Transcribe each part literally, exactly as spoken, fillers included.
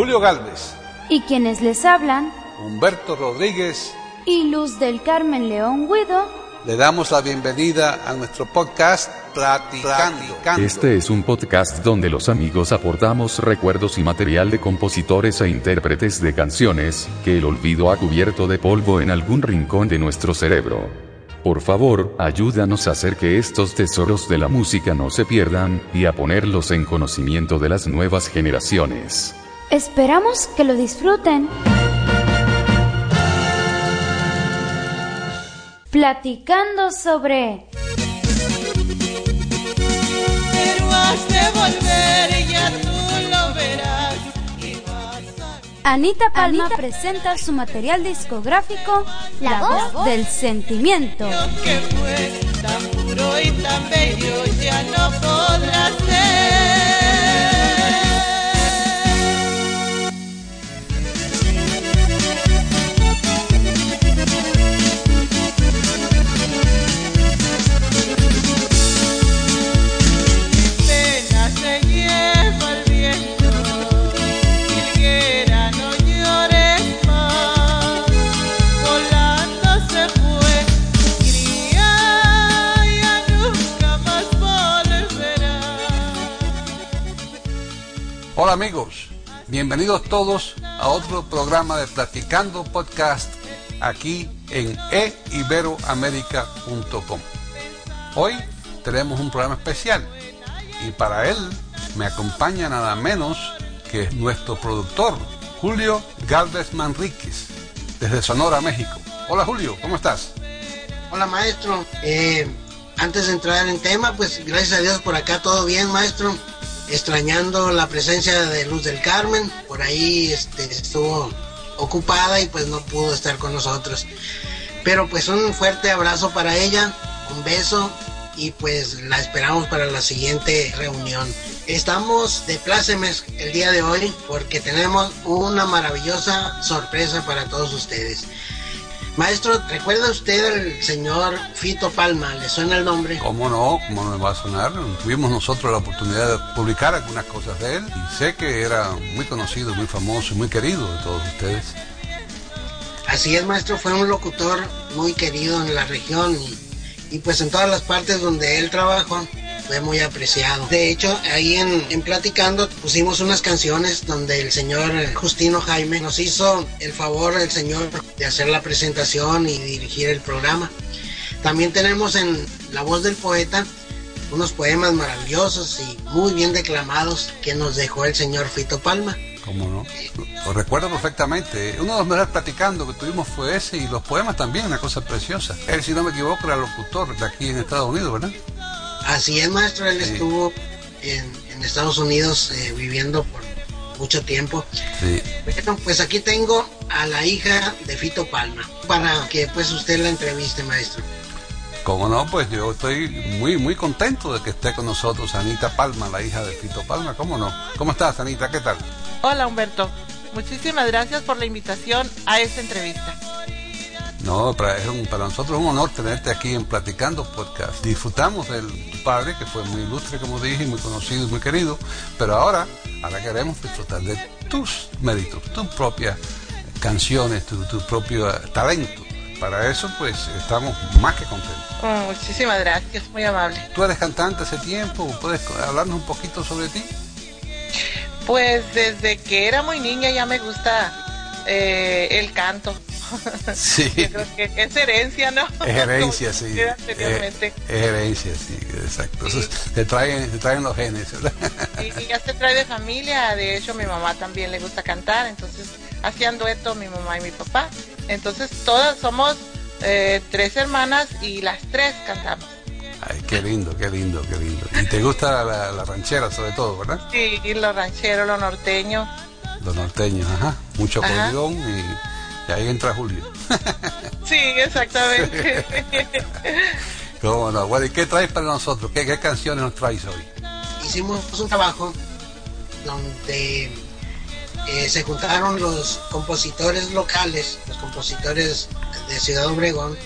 Julio Gálvez. Y quienes les hablan, Humberto Rodríguez y Luz del Carmen León Guido, le damos la bienvenida a nuestro podcast Platicando. Este es un podcast donde los amigos aportamos recuerdos y material de compositores e intérpretes de canciones que el olvido ha cubierto de polvo en algún rincón de nuestro cerebro. Por favor, ayúdanos a hacer que estos tesoros de la música no se pierdan y a ponerlos en conocimiento de las nuevas generaciones. Esperamos que lo disfruten. Platicando sobre... Pero has de volver, ya tú lo verás y vas a... Anita Palma Anita... presenta su material discográfico La, La voz, voz del sentimiento. Lo que fue tan puro y tan bello ya no podrá ser. Hola amigos, bienvenidos todos a otro programa de Platicando Podcast aquí en e iberoamerica punto com. Hoy tenemos un programa especial y para él me acompaña nada menos que nuestro productor Julio Gálvez Manríquez desde Sonora, México. Hola Julio, ¿cómo estás? Hola maestro, eh, antes de entrar en tema, pues gracias a Dios por acá todo bien maestro. Extrañando la presencia de Luz del Carmen, por ahí este, estuvo ocupada y pues no pudo estar con nosotros, pero pues un fuerte abrazo para ella, un beso y pues la esperamos para la siguiente reunión. Estamos de plácemes el día de hoy porque tenemos una maravillosa sorpresa para todos ustedes. Maestro, ¿recuerda usted al señor Fito Palma? ¿Le suena el nombre? ¿Cómo no? ¿Cómo no me va a sonar? Tuvimos nosotros la oportunidad de publicar algunas cosas de él y sé que era muy conocido, muy famoso y muy querido de todos ustedes. Así es, maestro, fue un locutor muy querido en la región y, y pues en todas las partes donde él trabajó fue muy apreciado. De hecho, ahí en, en Platicando pusimos unas canciones donde el señor Justino Jaime nos hizo el favor, el señor, de hacer la presentación y dirigir el programa. También tenemos en La Voz del Poeta unos poemas maravillosos y muy bien declamados que nos dejó el señor Fito Palma. ¿Cómo no? Lo recuerdo perfectamente. Uno de los mejores Platicando que tuvimos fue ese y los poemas también, una cosa preciosa. Él, si no me equivoco, era locutor de aquí en Estados Unidos, ¿verdad? Así es, maestro, él sí. estuvo en, en Estados Unidos eh, viviendo por mucho tiempo. Sí. Bueno, pues aquí tengo a la hija de Fito Palma, para que pues usted la entreviste, maestro. Cómo no, pues yo estoy muy muy contento de que esté con nosotros Anita Palma, la hija de Fito Palma, ¿cómo no? ¿Cómo estás, Anita? ¿Qué tal? Hola Humberto, muchísimas gracias por la invitación a esta entrevista. No, para, es un, para nosotros es un honor tenerte aquí en Platicando Podcast. Disfrutamos de tu padre, que fue muy ilustre, como dije, muy conocido y muy querido, pero ahora, ahora queremos disfrutar de tus méritos, tus propias canciones, tu, tu propio talento. Para eso, pues, estamos más que contentos. Oh, muchísimas gracias, muy amable. ¿Tú eres cantante hace tiempo? ¿Puedes hablarnos un poquito sobre ti? Pues desde que era muy niña ya me gusta eh, el canto. Sí. Yo creo que es herencia, ¿no? Es herencia, sí. Anteriormente. Es, es herencia, sí, exacto. Sí. Entonces, te traen, te traen los genes, ¿verdad? Y, y ya se trae de familia. De hecho, mi mamá también le gusta cantar. Entonces, hacían dueto mi mamá y mi papá. Entonces, todas somos eh, tres hermanas y las tres cantamos. Ay, qué lindo, qué lindo, qué lindo. Y te gusta la, la ranchera, sobre todo, ¿verdad? Sí, y lo ranchero, lo norteño. Los norteños, ajá. Mucho Ajá. acordeón y, y ahí entra Julio. Sí, exactamente. ¿Cómo no? Bueno, ¿y qué traes para nosotros? ¿Qué, qué canciones nos traes hoy? Hicimos un trabajo donde eh, se juntaron los compositores locales, los compositores de Ciudad Obregón,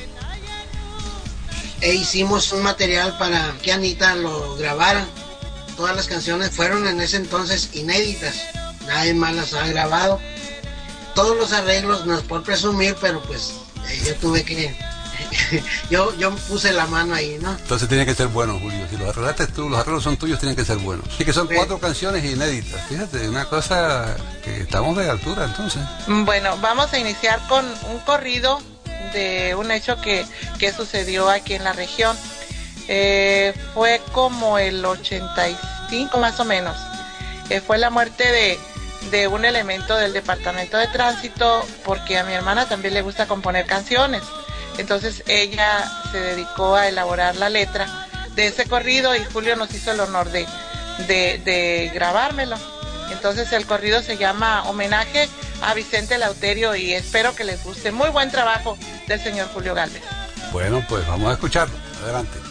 e hicimos un material para que Anita lo grabara. Todas las canciones fueron en ese entonces inéditas, nadie más las ha grabado. Todos los arreglos no es por presumir, pero pues eh, yo tuve que yo yo puse la mano ahí, ¿no? Entonces tiene que ser bueno, Julio. Si los arreglaste tú, los arreglos son tuyos, tienen que ser buenos. Y que son Sí. cuatro canciones inéditas. Fíjate, una cosa que estamos de altura, entonces. Bueno, vamos a iniciar con un corrido de un hecho que, que sucedió aquí en la región. Eh, fue como el ochenta y cinco más o menos. Eh, fue la muerte de, de un elemento del departamento de tránsito, porque a mi hermana también le gusta componer canciones. Entonces ella se dedicó a elaborar la letra de ese corrido y Julio nos hizo el honor de, de, de grabármelo. Entonces el corrido se llama Homenaje a Vicente Lauterio y espero que les guste. Muy buen trabajo del señor Julio Gálvez. Bueno, pues vamos a escucharlo. Adelante.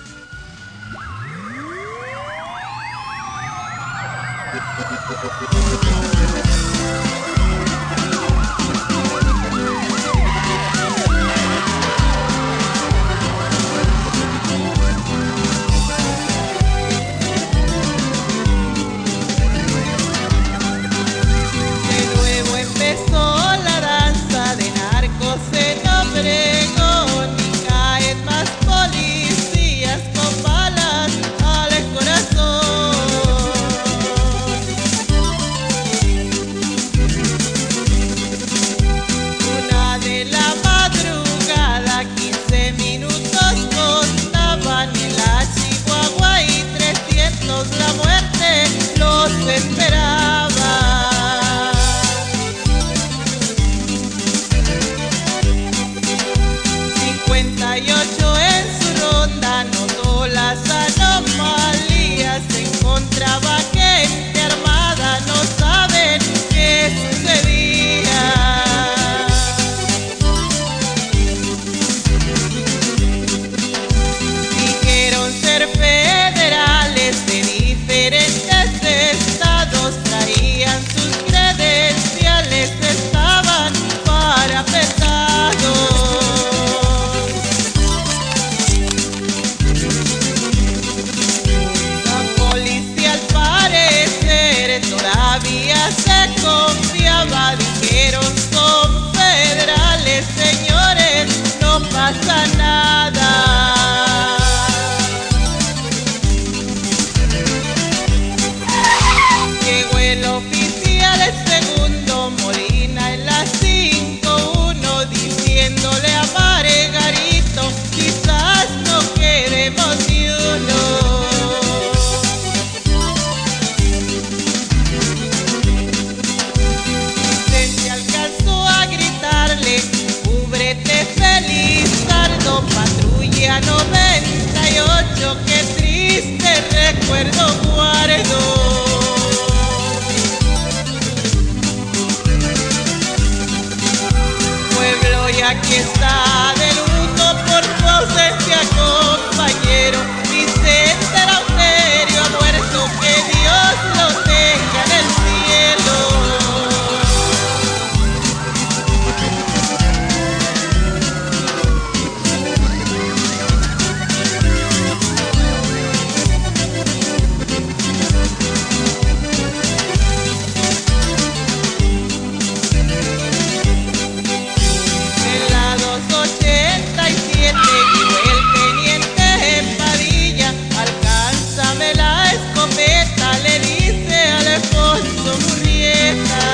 De nuevo empezó la danza de narcos en Obregón y caen más policías con balas al corazón. Una de la madrugada, quince minutos contaban en la Chihuahua y trescientos la muerte los esperaba. cincuenta y ocho en su ronda notó las anomalías, se encontraba gente armada, no saben qué sucedía. Dijeron ser federales de diferentes estados, traían sus credenciales, estaban parapetados. La policía al parecer todavía se confiaba, dijeron son federales, señores, no pasa nada. Llegó el oficial, el segundo Molina en la cinco uno, diciéndole a Margarito, quizás no queremos ni uno. Vicente alcanzó a gritarle, cúbrete Felizardo, patrulla noventa y ocho, qué triste recuerdo guardo. Pueblo, y aquí está de luto por tu ausencia, compañero. Vicente Lauterio ha muerto, que Dios lo tenga en el cielo. En la doscientos ochenta y siete llegó el teniente Padilla, alcánzame la escopeta, le dice a Alfonso Murrieta.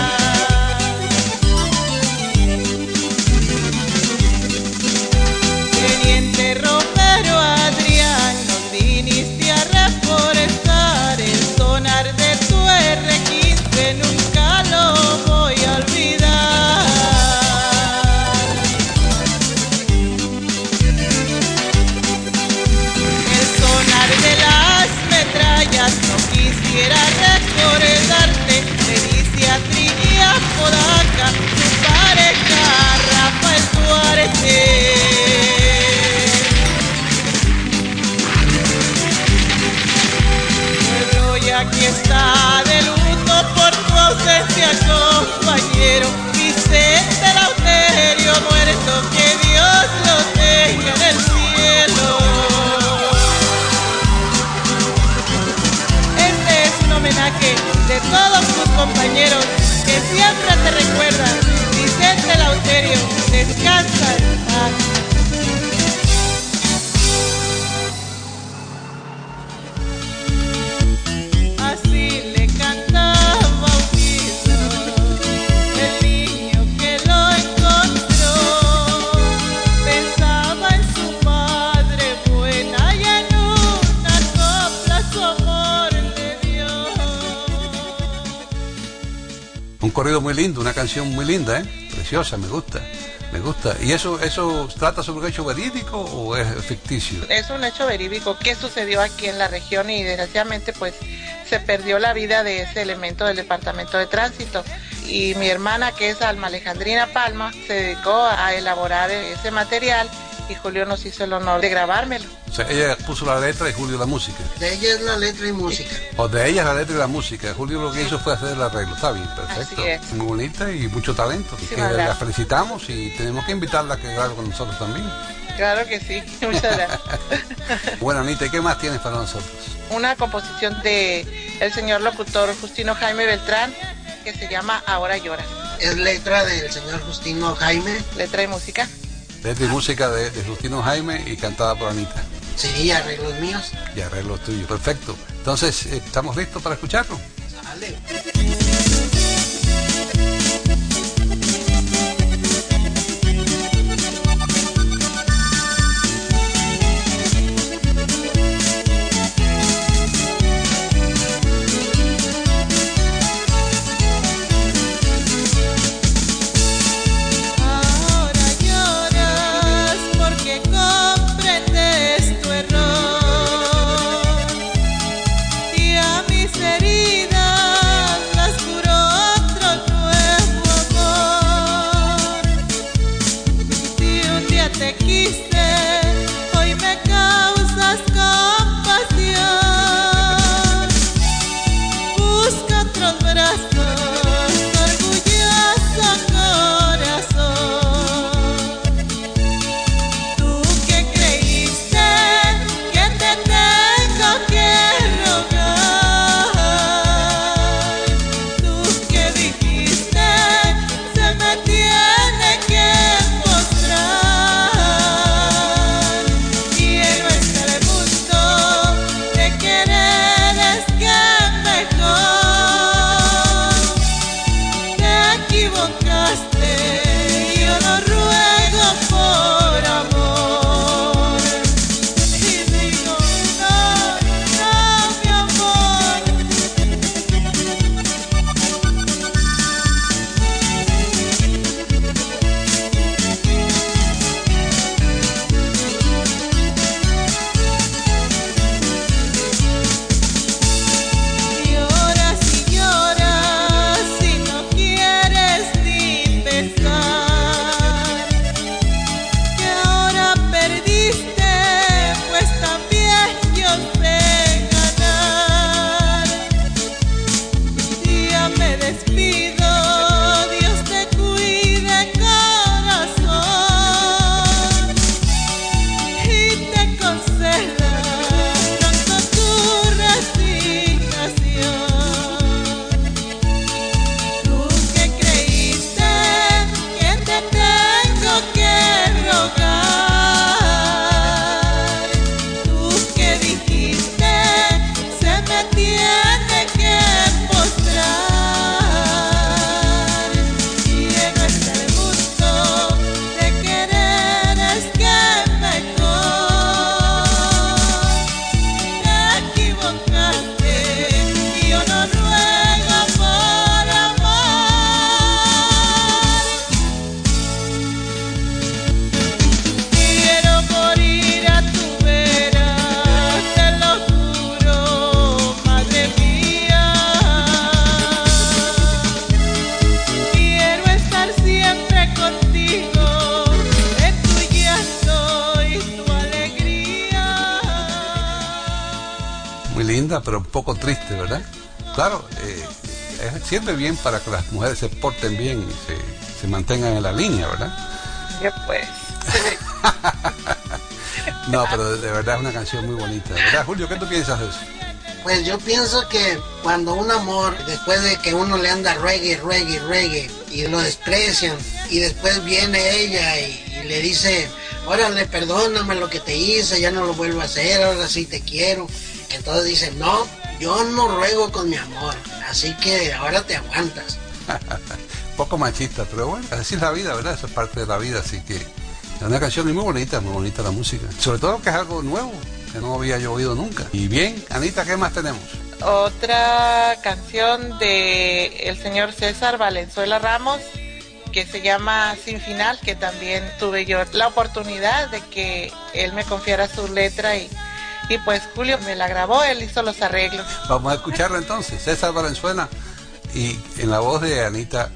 Teniente Romero Adrián, nos viniste a reforestar, el sonar de tu erre quince nunca lo voy a olvidar. El sonar de las metrallas no quisiera recordarte, le dice a Trini Apodaca, tu pareja Rafael Duarte. recorrido muy lindo, una canción muy linda, ¿eh? Preciosa, me gusta. Me gusta. ¿Y eso eso trata sobre un hecho verídico o es ficticio? Es un hecho verídico que sucedió aquí en la región y desgraciadamente pues se perdió la vida de ese elemento del Departamento de Tránsito. Y mi hermana, que es Alma Alejandrina Palma, se dedicó a elaborar ese material y Julio nos hizo el honor de grabármelo. O sea, ella puso la letra y Julio la música. De ella es la letra y música. O de ella es la letra y la música. Julio lo que hizo fue hacer el arreglo. Está bien, perfecto. Así es. Muy bonita y mucho talento. Y que la felicitamos y tenemos que invitarla a que grabe con nosotros también. Claro que sí, muchas gracias. Bueno, Anita, ¿y qué más tienes para nosotros? Una composición de el señor locutor Justino Jaime Beltrán que se llama Ahora Lloras. Es letra del señor Justino Jaime. Letra y música. Letra y música de, de Justino Jaime y cantada por Anita. Sí, arreglos míos. Y arreglos tuyos, perfecto. Entonces, ¿estamos listos para escucharlo? Sale. Pero un poco triste, ¿verdad? Claro, eh, eh, sirve bien para que las mujeres se porten bien y se, se mantengan en la línea, ¿verdad? Ya pues. No, pero de, de verdad es una canción muy bonita, ¿verdad, Julio? ¿Qué tú piensas de eso? Pues yo pienso que cuando un amor, después de que uno le anda reggae, reggae, reggae, y lo desprecian, y después viene ella y, y le dice, órale, perdóname lo que te hice, ya no lo vuelvo a hacer, ahora sí te quiero. Entonces dice, no, yo no ruego con mi amor, así que ahora te aguantas. Poco machista, pero bueno, así es la vida, ¿verdad? Eso es parte de la vida, así que es una canción muy bonita, muy bonita la música. Sobre todo que es algo nuevo, que no había yo oído nunca. Y bien, Anita, ¿qué más tenemos? otra canción de el señor César Valenzuela Ramos, que se llama Sin Final, que también tuve yo la oportunidad de que él me confiara su letra y, y pues Julio me la grabó, él hizo los arreglos. Vamos a escucharlo entonces, César Valenzuela y en la voz de Anita.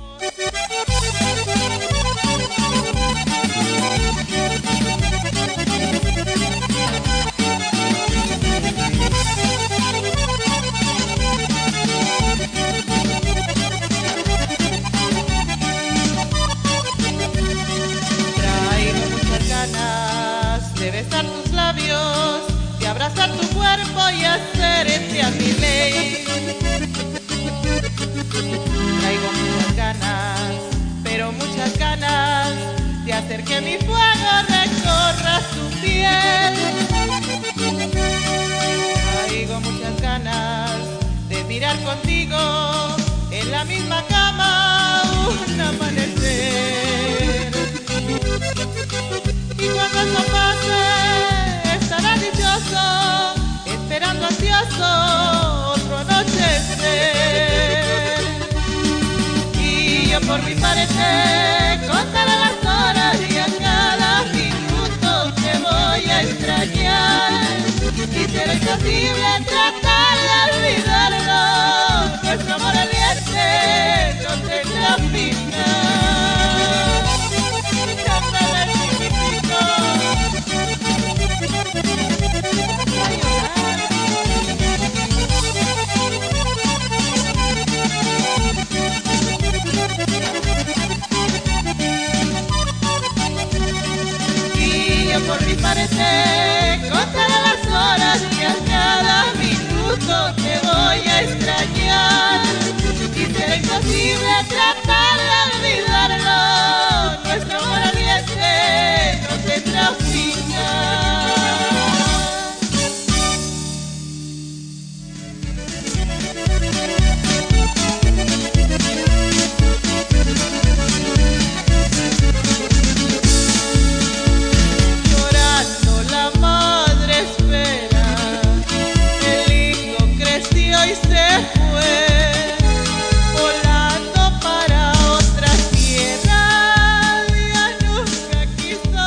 De besar tus labios, de abrazar tu cuerpo y hacerte a mi ley. Traigo muchas ganas, pero muchas ganas de hacer que mi fuego recorra tu piel. Traigo muchas ganas de mirar contigo en la misma cama un amanecer. Y cuando eso pase, estará dichoso, esperando ansioso otro anochecer. Y yo por mi parte contaré las horas y a cada minuto te voy a extrañar. Y será imposible tratar de olvidarlo, nuestro amor ardiente no tendrá final. Y yo por mi parte contaré las horas y a cada minuto te voy a extrañar. Y será imposible tratar de olvidarlo, nuestro amor ardiente no tendrá final. Llorando la madre espera, el hijo creció y se fue, volando para otra tierra, ya nunca quiso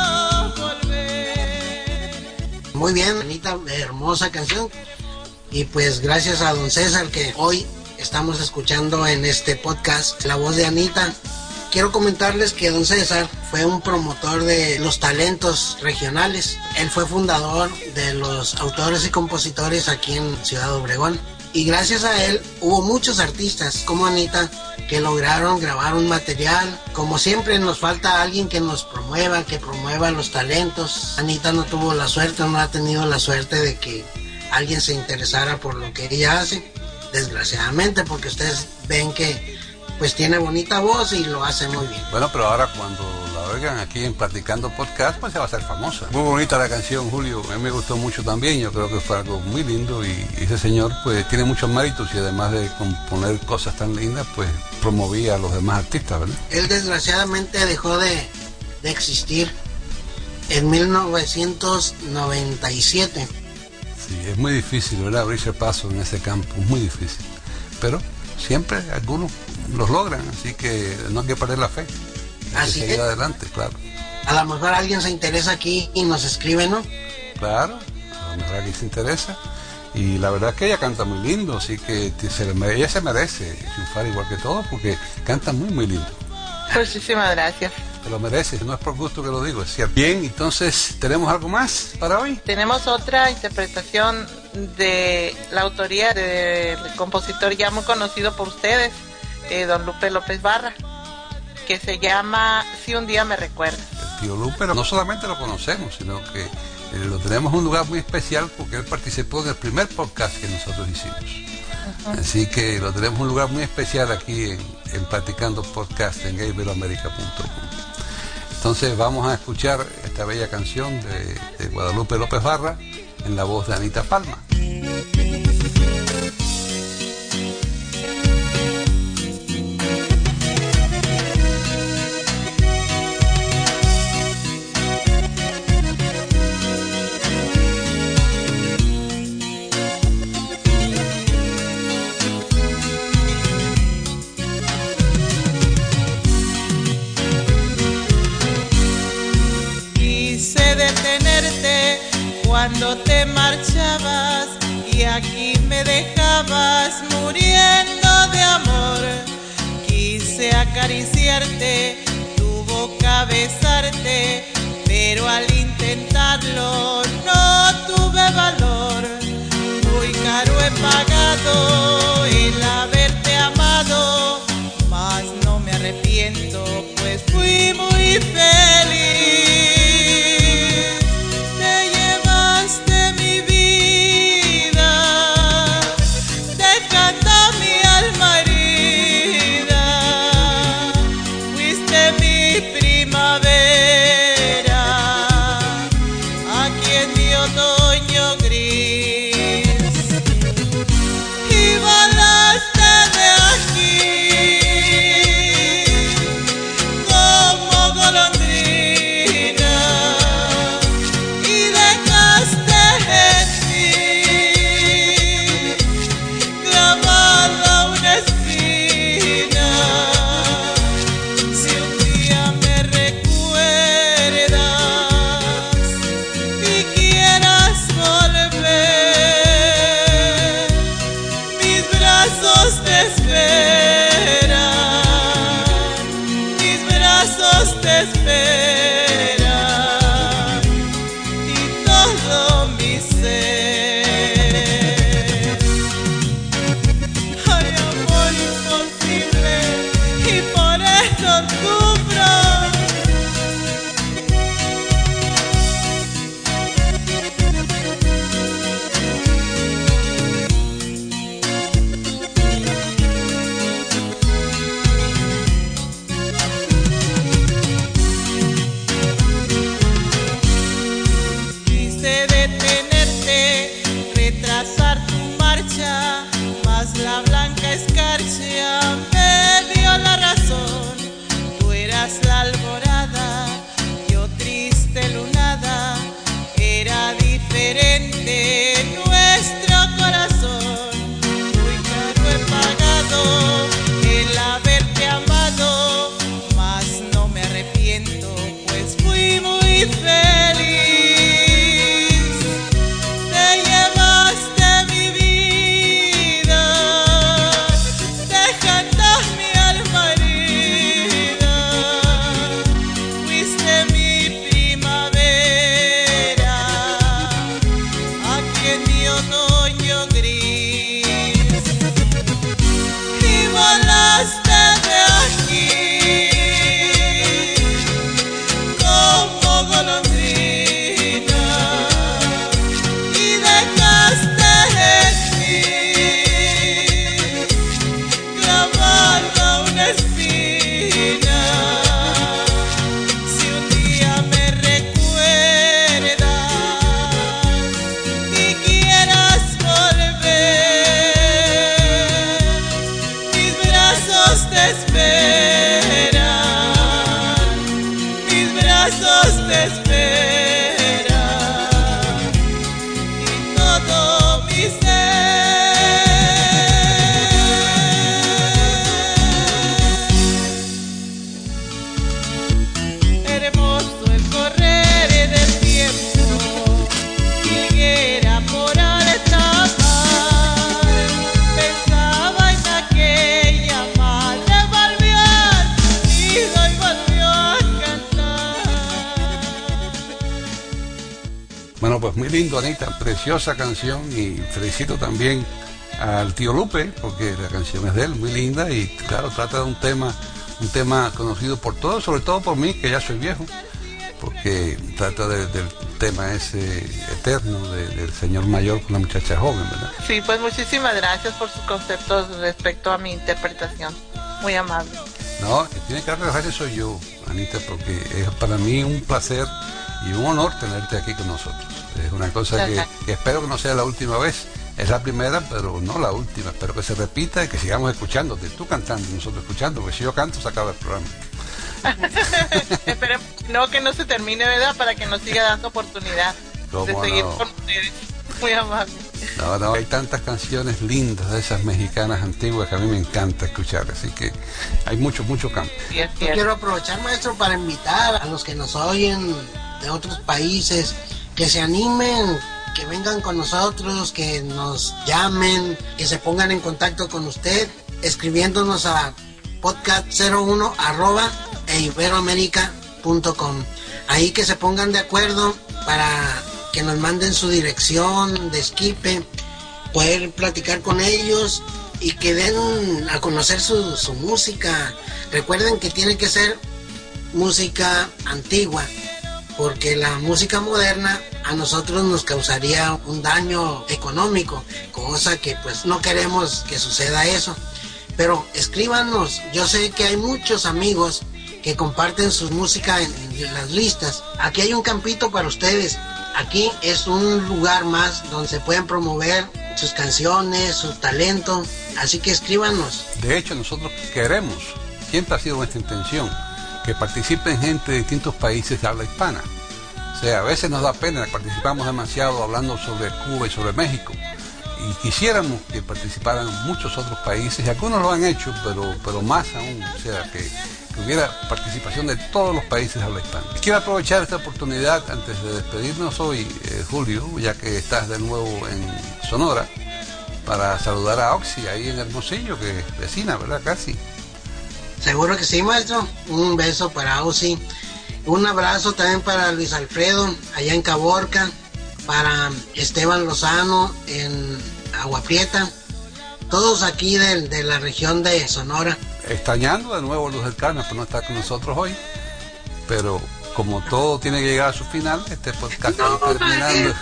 volver. Muy bien, Anita, hermosa canción. Y pues gracias a don César que hoy estamos escuchando en este podcast La Voz de Anita. Quiero comentarles que don César fue un promotor de los talentos regionales. Él fue fundador de los autores y compositores aquí en Ciudad Obregón. Y gracias a él hubo muchos artistas como Anita que lograron grabar un material. Como siempre nos falta alguien que nos promueva, que promueva los talentos. Anita no tuvo la suerte, no ha tenido la suerte de que alguien se interesara por lo que ella hace, desgraciadamente, porque ustedes ven que pues tiene bonita voz y lo hace muy bien. Bueno, pero ahora cuando la oigan aquí en Platicando Podcast, pues se va a hacer famosa. Muy bonita la canción, Julio, a mí me gustó mucho también, yo creo que fue algo muy lindo y ese señor pues tiene muchos méritos y además de componer cosas tan lindas, pues promovía a los demás artistas, ¿verdad? Él desgraciadamente dejó de, de existir en mil novecientos noventa y siete. Sí, es muy difícil, ¿verdad? Abrirse paso en ese campo, es muy difícil. Pero siempre algunos los logran, así que no hay que perder la fe. Hay Así que seguir que adelante, claro. a lo mejor alguien se interesa aquí y nos escribe, ¿no? Claro, a lo mejor alguien se interesa. Y la verdad es que ella canta muy lindo, así que se le, ella se merece triunfar igual que todos porque canta muy, muy lindo. Muchísimas gracias. Te lo mereces, no es por gusto que lo digo, es cierto. Bien, entonces, ¿tenemos algo más para hoy? Tenemos otra interpretación de la autoría del compositor ya muy conocido por ustedes, eh, don Lupe López Barra, que se llama Si un día me recuerdas. El tío Lupe no solamente lo conocemos, sino que eh, lo tenemos en un lugar muy especial porque él participó en el primer podcast que nosotros hicimos. Uh-huh. Así que lo tenemos en un lugar muy especial aquí en, en Platicando Podcast en iberoamerica punto com. Entonces vamos a escuchar esta bella canción de, de Guadalupe López Barra en la voz de Anita Palma. tenerte cuando te marchabas y aquí me dejabas muriendo de amor. Quise acariciarte, tu boca besarte, pero al intentarlo no tuve valor. Muy caro he pagado el haberte amado, mas no me arrepiento, pues fui muy feliz. Te llevaste mi vida, dejando mi alma herida. Fuiste mi primavera, aquí en mi otoño gris, y volaste de aquí como golondrina y dejaste en mí clavada una espina. Si un día me recuerdas y quieras volver, mis brazos te esperan, mis brazos te esperan y todo mi ser. Ay, amor imposible, y por eso sufro. Quise detenerte, retrasar tu marcha, mas la blanca escarcha me dio la razón. Tú eras la alborada, yo triste lunada, era diferente nuestro corazón. Muy caro he pagado el haberte amado, mas no me arrepiento, pues fui muy feliz. Te llevaste mi vida, dejando mi alma herida. Fuiste mi primavera, aquí en mi otoño gris, y volaste de aquí como golondrina y dejaste en mí clavada una espina. Si un día me recuerdas y quieras volver, mis brazos te esperan, mis brazos te esperan y todo mi ser. Hermoso el correr del tiempo, higuera por alta mar. Pensaba en aquella madre, volvió al nido y volvió a cantar. Bueno, pues muy lindo, Anita, preciosa canción, y felicito también al tío Lupe, porque la canción es de él, muy linda, y claro, trata de un tema, un tema conocido por todos, sobre todo por mí, que ya soy viejo, porque trata de- del tema ese eterno de- del señor mayor con la muchacha joven, ¿verdad? Sí, pues muchísimas gracias por sus conceptos respecto a mi interpretación. Muy amable. No, que tiene que agradecer soy yo, Anita, porque es para mí un placer y un honor tenerte aquí con nosotros. Es una cosa que, que espero que no sea la última vez. Es la primera, pero no la última. Espero que se repita y que sigamos escuchándote. Tú cantando y nosotros escuchando, porque si yo canto se acaba el programa. Esperemos no que no se termine, ¿verdad? Para que nos siga dando oportunidad de seguir no? con ustedes. Muy amable. No, no, hay tantas canciones lindas de esas mexicanas antiguas que a mí me encanta escuchar, así que hay mucho, mucho campo. Sí, es Yo cierto. quiero aprovechar, maestro, para invitar a los que nos oyen de otros países, que se animen, que vengan con nosotros, que nos llamen, que se pongan en contacto con usted, escribiéndonos a podcast cero uno arroba e iberoamerica punto com. Ahí que se pongan de acuerdo para que nos manden su dirección de esquipe, poder platicar con ellos y que den a conocer su, su música. Recuerden que tiene que ser música antigua, porque la música moderna a nosotros nos causaría un daño económico, cosa que pues no queremos que suceda eso. Pero escríbanos, yo sé que hay muchos amigos que comparten su música en, en las listas. Aquí hay un campito para ustedes. Aquí es un lugar más donde se pueden promover sus canciones, su talento. Así que escríbanos. De hecho, nosotros queremos, siempre ha sido nuestra intención, que participen gente de distintos países de habla hispana. O sea, a veces nos da pena, participamos demasiado hablando sobre Cuba y sobre México. Y quisiéramos que participaran muchos otros países, y algunos lo han hecho, pero, pero más aún, o sea, que, que hubiera participación de todos los países de habla hispana. Quiero aprovechar esta oportunidad antes de despedirnos hoy, eh, Julio, ya que estás de nuevo en Sonora, para saludar a Oxy ahí en Hermosillo, que es vecina, ¿verdad? Casi. Seguro que sí, maestro. Un beso para Oxy. Un abrazo también para Luis Alfredo, allá en Caborca, para Esteban Lozano en Agua Prieta, todos aquí de, de la región de Sonora. Extrañando de nuevo a Luz del Carmen por no estar con nosotros hoy, pero como todo tiene que llegar a su final, este podcast no, está terminando.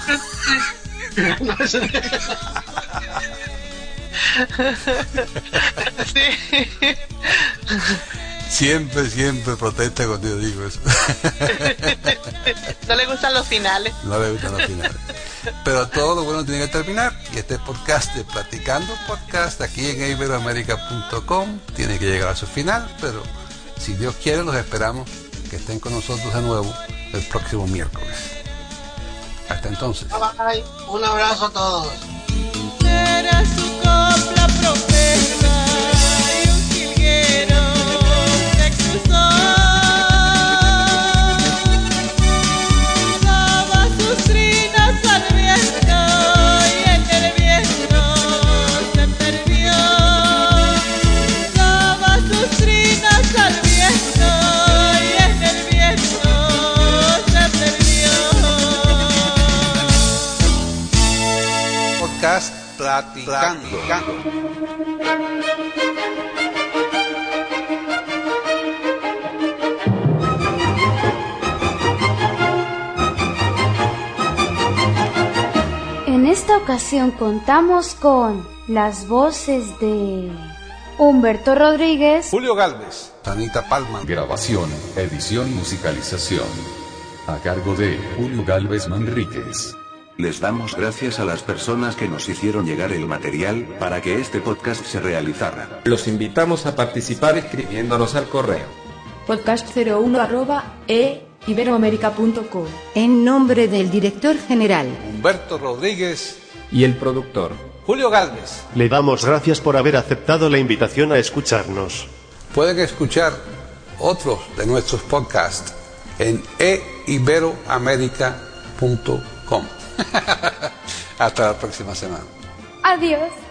Sí. Siempre, siempre protesta cuando yo digo eso. No le gustan los finales. No le gustan los finales. Pero todo lo bueno tiene que terminar. Y este podcast de Platicando Podcast aquí en iberoamerica punto com tiene que llegar a su final. Pero si Dios quiere, los esperamos que estén con nosotros de nuevo el próximo miércoles. Hasta entonces. Bye, bye. Un abrazo a todos. Era su copla profesa y un jilguero se cruzó. Daba sus trinas al viento y en el viento se perdió. Daba sus trinas al viento y en el viento se perdió. Podcast Platicando. Platicando. En esta ocasión contamos con las voces de Humberto Rodríguez, Julio Galvez, Anita Palma. Grabación, edición y musicalización a cargo de Julio Galvez Manríquez. Les damos gracias a las personas que nos hicieron llegar el material para que este podcast se realizara. Los invitamos a participar escribiéndonos al correo podcast cero uno arroba e iberoamerica punto com. En nombre del director general Humberto Rodríguez y el productor Julio Galvez, le damos gracias por haber aceptado la invitación a escucharnos. Pueden escuchar otros de nuestros podcasts en e iberoamerica punto com. Hasta la próxima semana. adiós.